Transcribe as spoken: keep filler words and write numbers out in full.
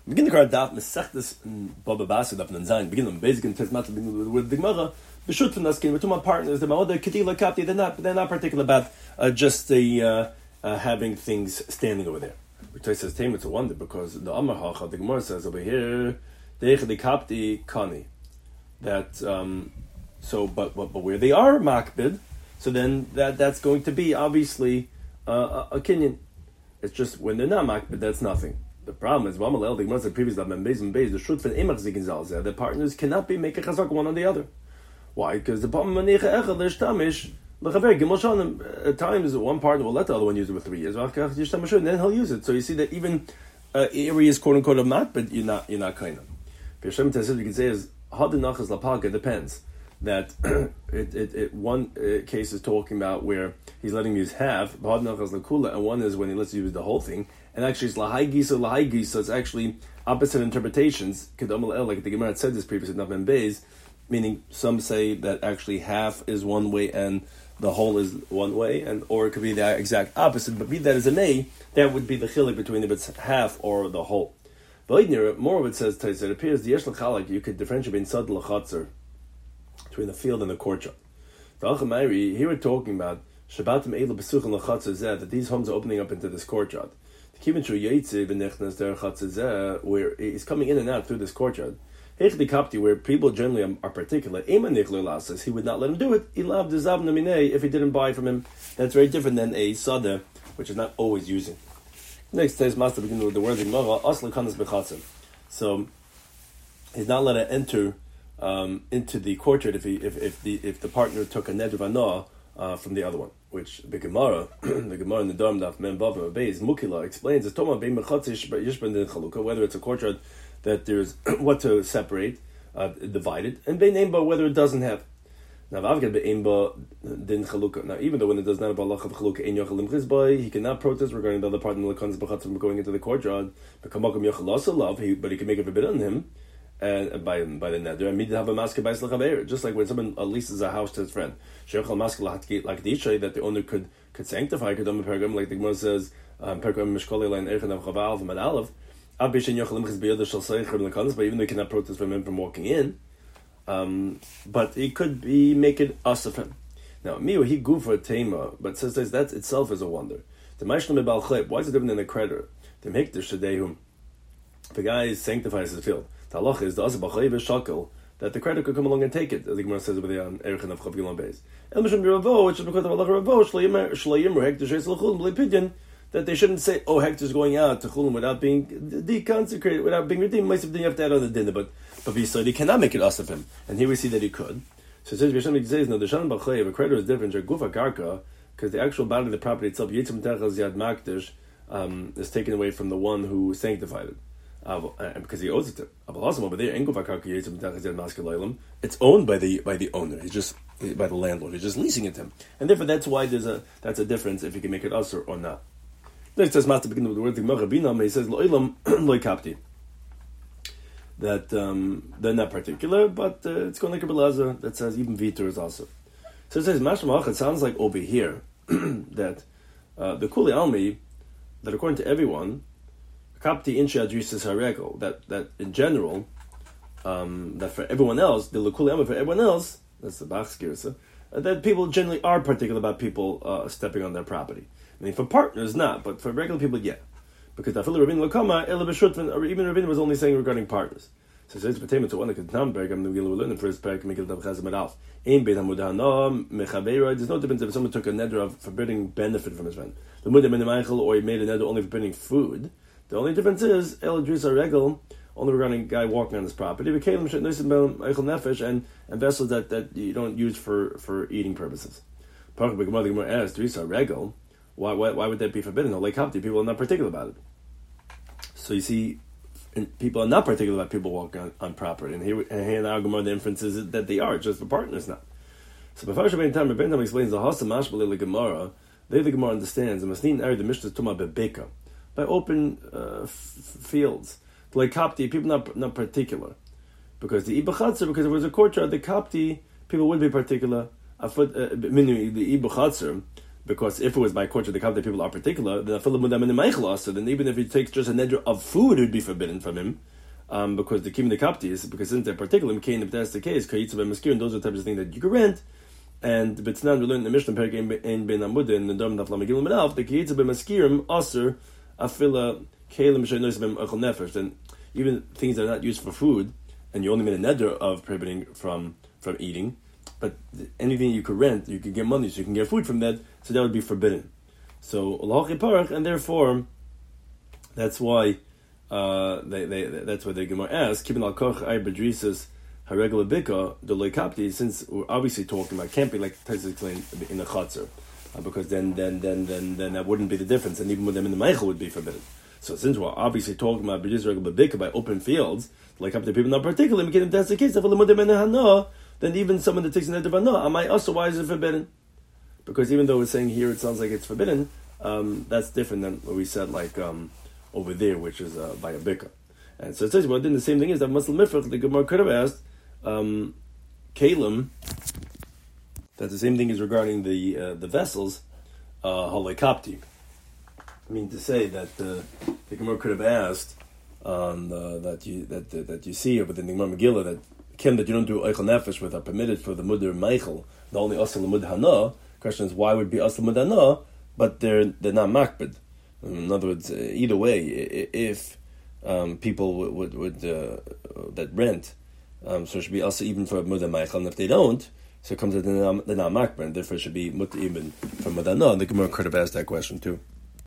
Begin the card daf mesechtes Baba Basra daf Nanzayin. Begin on basic and tesmat with the Gemara. B'shut v'naskin. We're talking about partners. The ma'odah kedila kapti. They're not. They're not particular about uh, just the uh, uh, having things standing over there. Which says Taim, it's a wonder because the Amar Hacha, the Gemara says over here, deich kapti kani. That um, so, but, but but where they are makbid, so then that that's going to be obviously uh, a, a kinyan. It's just when they're not makbid, that's nothing. The problem is, the Gemara said previously that the shut for the partners cannot be make a chazak one on the other. Why? Because the problem at times one partner will let the other one use it for three years, and then he'll use it. So you see that even uh, areas quote unquote of not, but you're not you're not kind of. You can say is lapalka depends. That it, it, it one uh, case is talking about where he's letting him use half, and one is when he lets you use the whole thing. And actually, it's lahai gisa, lahai gisa. So it's actually opposite interpretations. Like the Gemara said this previously, not ben beis, meaning some say that actually half is one way and the whole is one way, and or it could be the exact opposite. But be that as it may, that would be the chilik between if it's half or the whole. But more of it says it appears the yesh l'chalak you could differentiate between sad l'chatzer, between the field and the courtyard. The Alchemairi, here we're talking about Shabbatim Eila Besuch and l'chatzer zeh, that these homes are opening up into this courtyard. Where he's coming in and out through this courtyard. Where people generally are particular, he would not let him do it. If he didn't buy from him, that's very different than a sada, which is not always using. Next says Master begins with the word so he's not allowed to enter um, into the courtyard if he if, if the if the partner took a neder v'anoah uh, from the other one. Which the Gemara, the Gemara in the Dam Daf Mem Vav Beis Mukila explains is Toma Bein Mechatzish Yishban Din Chaluka, whether it's a courtyard that there's what to separate, uh, divided, and Bein Eimba whether it doesn't have. Now Vavgad Bein Eimba Din Chaluka. Now even though when it does not have Allah of Chaluka Ein Yochalim Chizbay, he cannot protest regarding the other part of the Lekans B'Chatzim going into the courtyard. But Kamakom Yochal Love, but he can make a forbid on him. And by by the neder, and have a maske by slachaver. Just like when someone leases a house to his friend, sheichal maske like the that the owner could could sanctify, could pergam like the Gemara says, pergam mishkoli line erchen of chaval from an olive. Abishin yochalim chizbiyod shal seicher lekans, but even though he cannot protest from him from walking in, um, but he could be make it us of him. Now miu he go for a tema, but says that itself is a wonder. The ma'ishlam ebal chleb. Why is it different than a creditor? The mekdesh shadehum. The guy sanctifies his field. The halach is the asabachay v'shakel that the creditor could come along and take it, as the Gemara says over there on Erichin of Chav Gilon Beis. El mishum b'ravo, which is because of halach ravo shleimur hektish eis l'chulin b'lepidyon, that they shouldn't say, oh, hektish going out to chulin without being deconsecrated, without being redeemed. Most of them you have to add on the dinner, but but he cannot make it us of him, and here we see that he could. So it says B'Shem says no, the shan b'chay of a creditor is different. Gufa karka, because the actual body of the property itself, yitzum techas yad makdish, um, is taken away from the one who sanctified it. Uh, because he owes it to over there, it's owned by the by the owner. He's just by the landlord. He's just leasing it to him, and therefore that's why there's a that's a difference if he can make it usher or not. Next, says Master begin with the word Binam. He says lo'ilam loikapti, that um, they're not particular, but uh, it's going like a belaza that says even vitor is also. So it says Mashmach. It sounds like over here that uh, the Kuli Almi, that according to everyone. Kapti insha adrisis haregel, that that in general, um, that for everyone else, the lekuli amma for everyone else, that's the Bach's girsa, uh, that people generally are particular about people uh, stepping on their property. I mean, for partners, not, but for regular people, yeah. Because Tafil Rabin Lakama, Ela B'Shutvan, or even Rabin was only saying regarding partners. So it says pertaining to one that could Namberg, I'm going to learn the first parak, Mikil Dav Chazim Adalf. Ein Beit Hamudana, Mechabeira, there's no difference if someone took a neder of forbidding benefit from his friend. The Mudah Ben Michael, or he made a neder only forbidding food. The only difference is El Drisa Regel, only regarding a guy walking on his property, and and vessels that, that you don't use for, for eating purposes. Why why why would that be forbidden? No, like Hapti, people are not particular about it. So you see, people are not particular about people walking on, on property, and here and here in our Gemara the inference is that they are, just for partners not. So before Shabbat Tam Rebbe explains the Hasa Mashbal the Gemara, there the Gemara understands the Masnin Ari the Mishnah Tuma Bebeka. By open uh, f- fields, like Kapti, people not not particular, because the Ibachatzer, because if it was a courtyard, the Kapti people would be particular. Meaning the Ibachatzer, because if it was by court of the Kapti people are particular, then so then even if he takes just a neder of food, it would be forbidden from him. Um, because the kim the Kapti is because since they're particular, if that's the case, and those are the types of things that you can rent. And B'tznan we learned in the Mishnah Perek in Ben Amud in the Dom Daf Lamagil Menaf the Kiyitza b'maskirim aser afila kelim she'nois b'em achol nefesh. And even things that are not used for food, and you only made a neder of prohibiting from from eating, but anything you could rent, you could get money, so you can get food from that, so that would be forbidden. So Olachi Parach, and therefore that's why uh, they they that's why the Gemara asks Kibin al Koch Ay Bedrisas. Haregula bika the loikapti, since we're obviously talking about can't be like Taisa explained in the chatzar, uh, because then then then then then that wouldn't be the difference, and even with them in the meichel would be forbidden. So since we're obviously talking about b'jis regular bika by open fields, like up to people not particularly, if that's the case, then even someone that takes an neder hana, am I also why is it forbidden? Because even though we're saying here it sounds like it's forbidden, um, that's different than what we said like um, over there, which is uh, by a bika. And so it says, well, then the same thing is that Muslim Mifrach, the Gemara could have asked. Um, Kalim, that the same thing is regarding the uh, the vessels, uh, halakapti. I mean to say that uh, the Gemara could have asked um, uh, that you that uh, that you see within the Gemara Megillah that kim that you don't do eichel nefesh with are permitted for the mudar meichel, the only asal mud hana. Question is why would be asal mud hana, but they're they're not makbid. In other words, uh, either way, if um, people would would, would uh, that rent. Um, so it should be also even for Muda Meichel, and if they don't, so it comes to the Nam Makbar, and therefore it should be Muta even for Mudana. And the Gemara could have asked that question too.